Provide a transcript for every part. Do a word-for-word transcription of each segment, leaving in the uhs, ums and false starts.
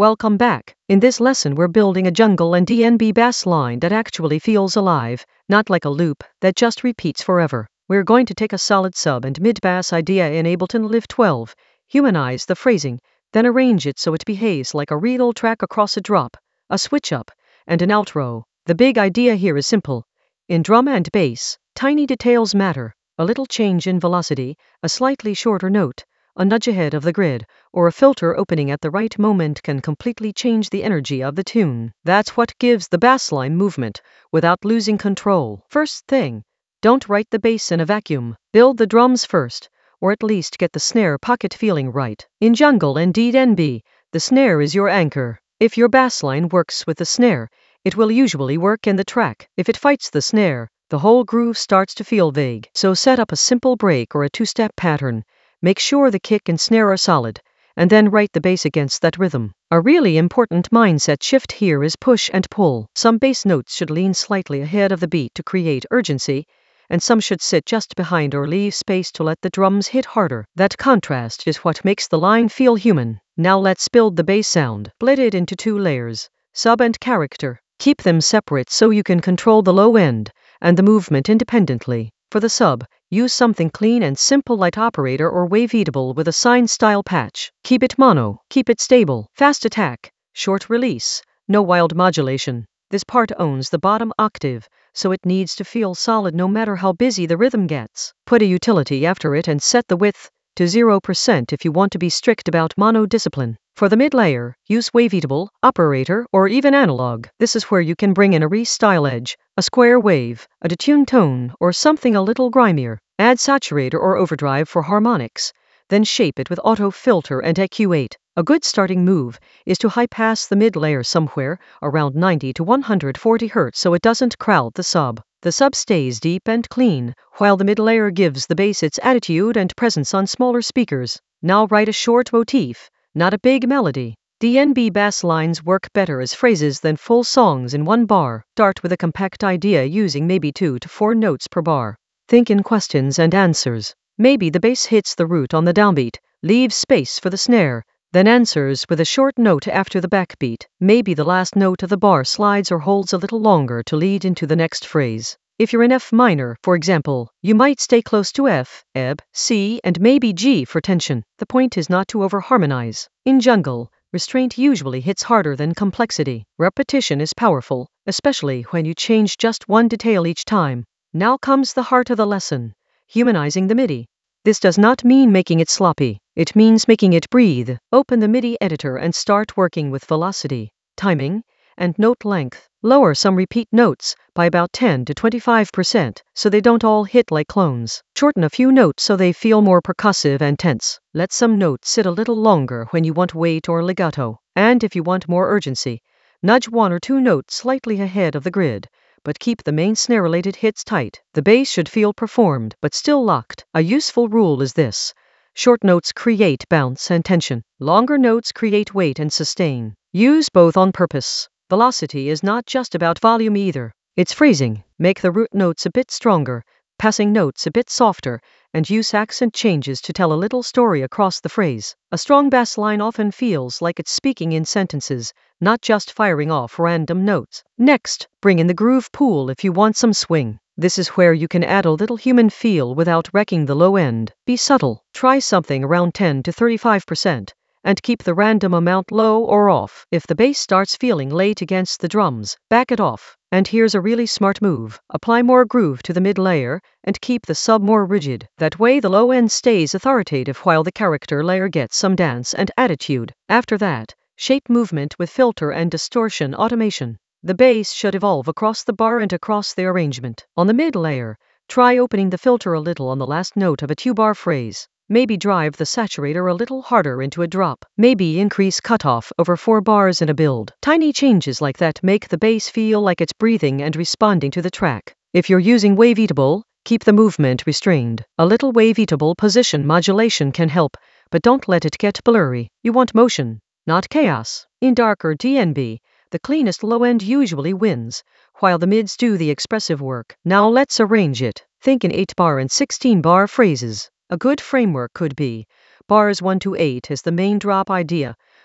Welcome back. In this lesson we're building a jungle and D N B bass line that actually feels alive, not like a loop that just repeats forever. We're going to take a solid sub and mid bass idea in Ableton Live twelve, humanize the phrasing, then arrange it so it behaves like a real track across a drop, a switch up, and an outro. The big idea here is simple. In drum and bass, tiny details matter. A little change in velocity, a slightly shorter note, a nudge ahead of the grid, or a filter opening at the right moment can completely change the energy of the tune. That's what gives the bassline movement, without losing control. First thing, don't write the bass in a vacuum. Build the drums first, or at least get the snare pocket feeling right. In jungle and D N B, the snare is your anchor. If your bassline works with the snare, it will usually work in the track. If it fights the snare, the whole groove starts to feel vague. So set up a simple break or a two-step pattern. Make sure the kick and snare are solid, and then write the bass against that rhythm. A really important mindset shift here is push and pull. Some bass notes should lean slightly ahead of the beat to create urgency, and some should sit just behind or leave space to let the drums hit harder. That contrast is what makes the line feel human. Now let's build the bass sound. Split it into two layers, sub and character. Keep them separate so you can control the low end and the movement independently. For the sub, use something clean and simple like operator or waveatable with a sine style patch. Keep it mono, keep it stable, fast attack, short release, no wild modulation. This part owns the bottom octave, so it needs to feel solid no matter how busy the rhythm gets. Put a utility after it and set the width to zero percent if you want to be strict about mono discipline. For the mid layer, use waveatable, operator, or even analog. This is where you can bring in a re-style edge, a square wave, a detuned tone, or something a little grimier. Add saturator or overdrive for harmonics, then shape it with auto filter and E Q eight. A good starting move is to high pass the mid layer somewhere around ninety to one hundred forty hertz so it doesn't crowd the sub. The sub stays deep and clean, while the mid layer gives the bass its attitude and presence on smaller speakers. Now write a short motif, not a big melody. D N B bass lines work better as phrases than full songs in one bar. Start with a compact idea using maybe two to four notes per bar. Think in questions and answers. Maybe the bass hits the root on the downbeat, leaves space for the snare, then answers with a short note after the backbeat. Maybe the last note of the bar slides or holds a little longer to lead into the next phrase. If you're in F minor, for example, you might stay close to F, E B, C, and maybe G for tension. The point is not to over-harmonize. In jungle, restraint usually hits harder than complexity. Repetition is powerful, especially when you change just one detail each time. Now comes the heart of the lesson, humanizing the MIDI. This does not mean making it sloppy. It means making it breathe. Open the MIDI editor and start working with velocity, timing, and note length. Lower some repeat notes by about ten to twenty-five percent so they don't all hit like clones. Shorten a few notes so they feel more percussive and tense. Let some notes sit a little longer when you want weight or legato. And if you want more urgency, nudge one or two notes slightly ahead of the grid, but keep the main snare-related hits tight. The bass should feel performed, but still locked. A useful rule is this. Short notes create bounce and tension. Longer notes create weight and sustain. Use both on purpose. Velocity is not just about volume either. It's phrasing. Make the root notes a bit stronger, passing notes a bit softer, and use accent changes to tell a little story across the phrase. A strong bass line often feels like it's speaking in sentences, not just firing off random notes. Next, bring in the groove pool if you want some swing. This is where you can add a little human feel without wrecking the low end. Be subtle. Try something around ten to thirty-five percent. And keep the random amount low or off. If the bass starts feeling late against the drums, back it off. And here's a really smart move. Apply more groove to the mid layer and keep the sub more rigid. That way the low end stays authoritative while the character layer gets some dance and attitude. After that, shape movement with filter and distortion automation. The bass should evolve across the bar and across the arrangement. On the mid layer, try opening the filter a little on the last note of a two-bar phrase. Maybe drive the saturator a little harder into a drop. Maybe increase cutoff over four bars in a build. Tiny changes like that make the bass feel like it's breathing and responding to the track. If you're using waveatable, keep the movement restrained. A little waveatable position modulation can help, but don't let it get blurry. You want motion, not chaos. In darker D N B, the cleanest low end usually wins, while the mids do the expressive work. Now let's arrange it. Think in eight bar and sixteen bar phrases. A good framework could be bars one to eight is the main drop idea,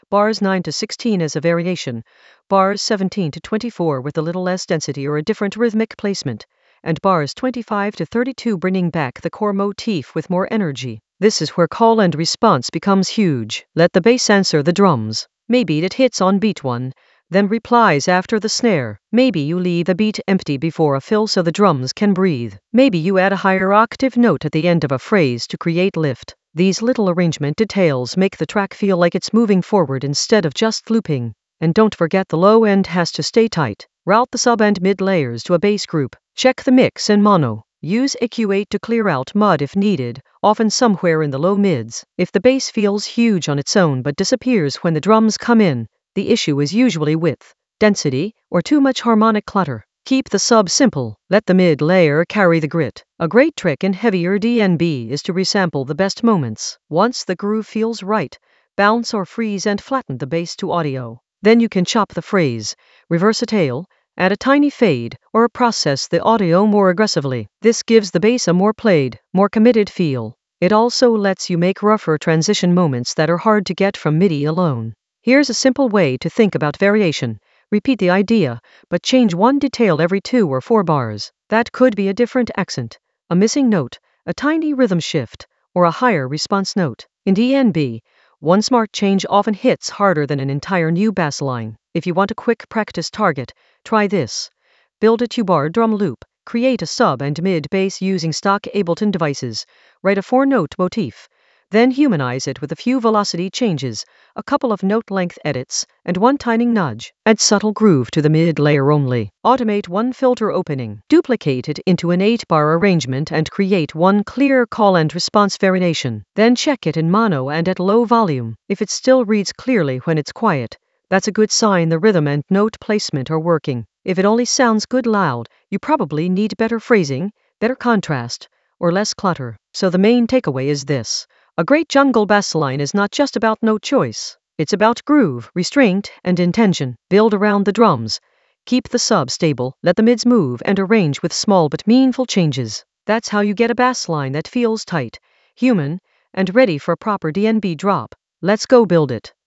bars nine to sixteen as a variation, bars seventeen to twenty-four with a little less density or a different rhythmic placement, and bars twenty-five to thirty-two bringing back the core motif with more energy. This is where call and response becomes huge. Let the bass answer the drums. Maybe it hits on beat one, then replies after the snare. Maybe you leave the beat empty before a fill so the drums can breathe. Maybe you add a higher octave note at the end of a phrase to create lift. These little arrangement details make the track feel like it's moving forward instead of just looping. And don't forget the low end has to stay tight. Route the sub and mid layers to a bass group. Check the mix in mono. Use E Q eight to clear out mud if needed, often somewhere in the low mids. If the bass feels huge on its own but disappears when the drums come in, the issue is usually width, density, or too much harmonic clutter. Keep the sub simple. Let the mid layer carry the grit. A great trick in heavier D N B is to resample the best moments. Once the groove feels right, bounce or freeze and flatten the bass to audio. Then you can chop the phrase, reverse a tail, add a tiny fade, or process the audio more aggressively. This gives the bass a more played, more committed feel. It also lets you make rougher transition moments that are hard to get from MIDI alone. Here's a simple way to think about variation. Repeat the idea, but change one detail every two or four bars. That could be a different accent, a missing note, a tiny rhythm shift, or a higher response note. In D N B, one smart change often hits harder than an entire new bass line. If you want a quick practice target, try this. Build a two-bar drum loop. Create a sub and mid bass using stock Ableton devices. Write a four-note motif. Then humanize it with a few velocity changes, a couple of note length edits, and one tiny nudge. Add subtle groove to the mid layer only. Automate one filter opening. Duplicate it into an eight-bar arrangement and create one clear call and response variation. Then check it in mono and at low volume. If it still reads clearly when it's quiet, that's a good sign the rhythm and note placement are working. If it only sounds good loud, you probably need better phrasing, better contrast, or less clutter. So the main takeaway is this. A great jungle bass line is not just about note choice. It's about groove, restraint, and intention. Build around the drums. Keep the sub stable, let the mids move, and arrange with small but meaningful changes. That's how you get a bass line that feels tight, human, and ready for a proper D N B drop. Let's go build it.